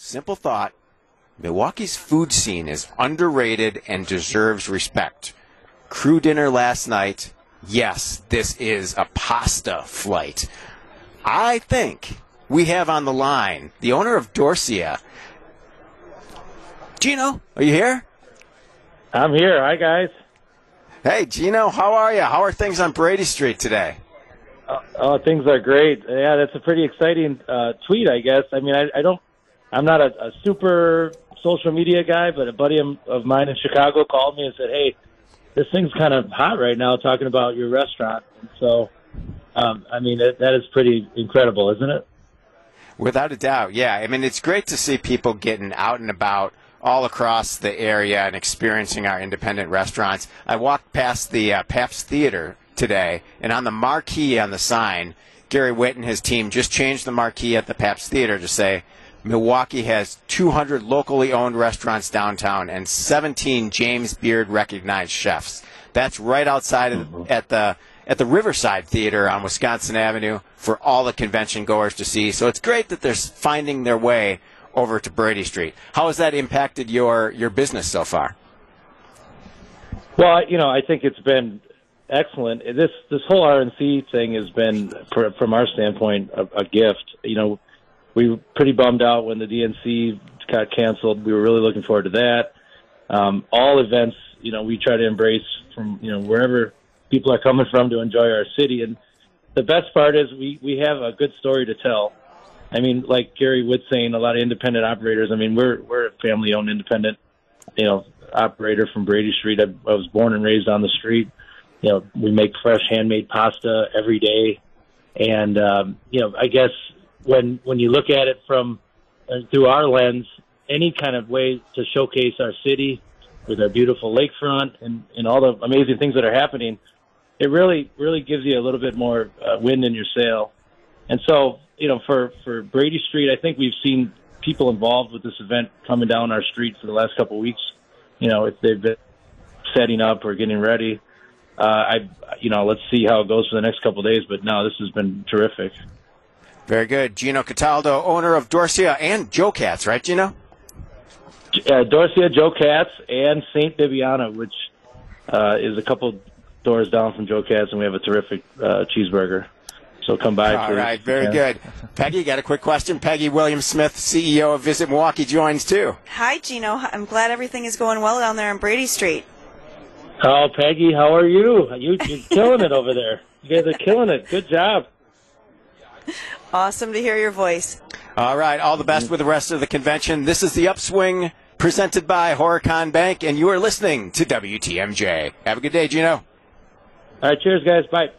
simple thought. Milwaukee's food scene is underrated and deserves respect. Crew dinner last night. Yes, this is a pasta flight. I think we have on the line the owner of Dorsia. Gino, are you here? I'm here. Hi, guys. Hey, Gino, how are you? How are things on Brady Street today? Things are great. Yeah, that's a pretty exciting tweet, I guess. I mean, I'm not a super social media guy, but a buddy of mine in Chicago called me and said, hey, this thing's kind of hot right now talking about your restaurant. And so, I mean, that is pretty incredible, isn't it? Without a doubt, yeah. I mean, it's great to see people getting out and about all across the area and experiencing our independent restaurants. I walked past the Pabst Theater today, and on the marquee on the sign, Gary Witt and his team just changed the marquee at the Pabst Theater to say, Milwaukee has 200 locally owned restaurants downtown and 17 James Beard recognized chefs. That's right outside at the Riverside Theater on Wisconsin Avenue for all the convention goers to see. So it's great that they're finding their way over to Brady Street. How has that impacted your business so far? Well, I think it's been excellent. This whole RNC thing has been, from our standpoint, a gift. We were pretty bummed out when the DNC got canceled. We were really looking forward to that. All events, we try to embrace from, wherever people are coming from to enjoy our city. And the best part is we have a good story to tell. I mean, like Gary Witt saying, a lot of independent operators. I mean, we're a family-owned independent, operator from Brady Street. I was born and raised on the street. We make fresh handmade pasta every day. And, I guess when you look at it from through our lens, any kind of way to showcase our city with our beautiful lakefront and all the amazing things that are happening, it really, really gives you a little bit more wind in your sail. And so, for Brady Street, I think we've seen people involved with this event coming down our street for the last couple of weeks. If they've been setting up or getting ready. Let's see how it goes for the next couple of days. But no, this has been terrific. Very good. Gino Cataldo, owner of Dorsia and Joe Katz, right, Gino? Dorsia, Joe Katz, and St. Bibiana, which is a couple doors down from Joe Katz, and we have a terrific cheeseburger. So come by. All right, very good. Peggy, got a quick question. Peggy Williams-Smith, CEO of Visit Milwaukee, joins too. Hi, Gino. I'm glad everything is going well down there on Brady Street. Oh, Peggy, how are you? You're killing it over there. You guys are killing it. Good job. Awesome to hear your voice. All right, all the best with the rest of the convention. This is The Upswing, presented by Horicon Bank, and you are listening to WTMJ. Have a good day, Gino. All right, cheers, guys. Bye.